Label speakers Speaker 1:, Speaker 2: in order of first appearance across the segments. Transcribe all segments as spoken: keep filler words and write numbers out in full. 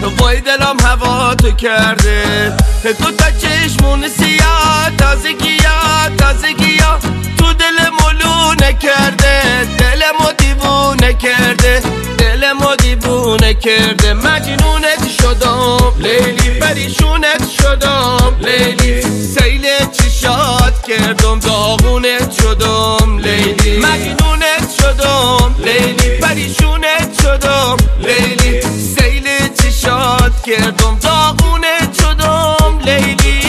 Speaker 1: وای دلم هوا تو کرده. تو تا چشمون سیاه تازگی‌ها تازگی‌ها تو دل ملونه کرده. دلمو دیوونه کرده دلمو دیوونه کرده. مجنونت شدم لیلی پریشونت شدم لیلی. سیل چشات کردم داغونت شدم لیلی. مجنونت شدم لیلی پریشونت شدم لیلی. سیل چشات کردم داغونت شدم لیلی.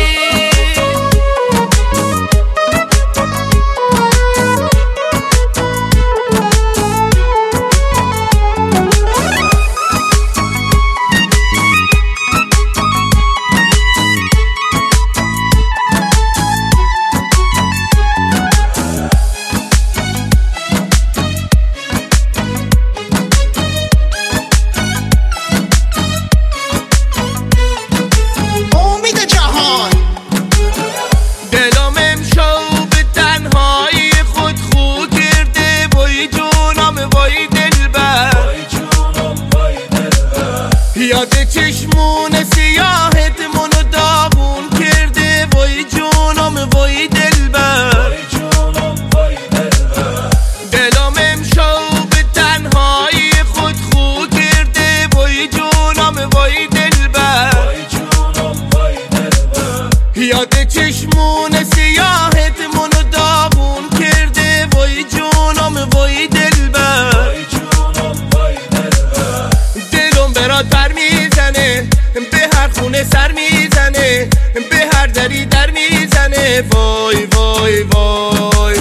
Speaker 1: یاد چشمون سیاهت منو داغون کرده. وای جونم وای دلبر دلم امشب به تنهایی خود خو کرده. وای جونم وای دلبر یاد چشمون سیاهت منو داغون کرده. وای جونم وای دلبر دلم برات بر میزنه به هر خونه سر میزنه به هر دری در میزنه. وای وای وای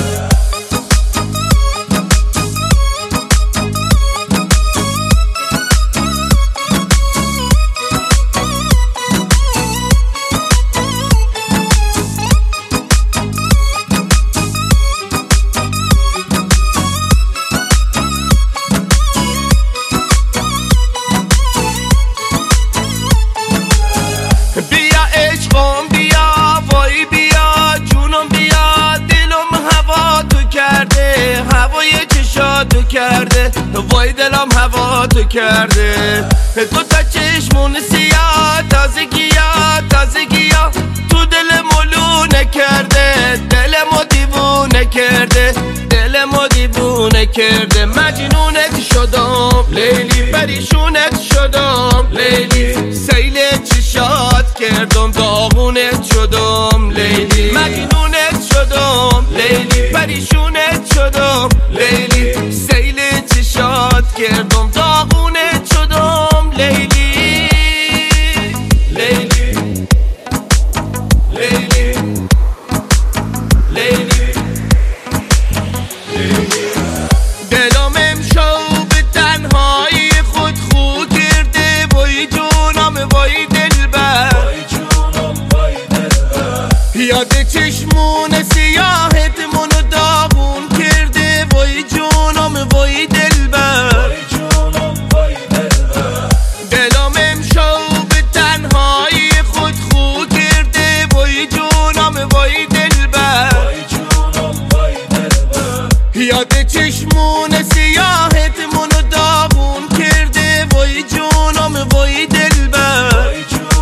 Speaker 1: بیا عشقم بیا وای بیا جونم بیا. دلم هوا تو کرده هوای چشاتو کرده. وای دلم هوا تو کرده. تو تا چشمون سیاه تازگی‌ها تازگی‌ها تو دل ملونه کرده. دلمو دیوونه کرده دلمو دیوونه کرده. مجنونت شدم لیلی پریشونت شدم لیلی. سیل چشات کردم داغونت شدم لیلی. مجنونت شدم لیلی پریشونت شدم لیلی. سیل چشات کردم داغونت شدم لیلی لیلی لیلی لیلی لیلی. دلم امشب به تنهایی خود خو کرده. وای جونم وای دلبر یاد چشمون سیاهت منو داغون کرده. وای جونم وای دلبر دلم امشب به تنهایی خود خو کرده. وای جونم وای دلبر یاد چشمون سیاهت منو داغون کرده. وای جونم وای دلبر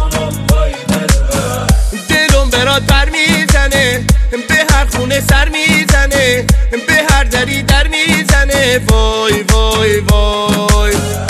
Speaker 1: دلم برات بر میزنه به هر خونه سر میزنه به هر دری در میزنه. وای وای وای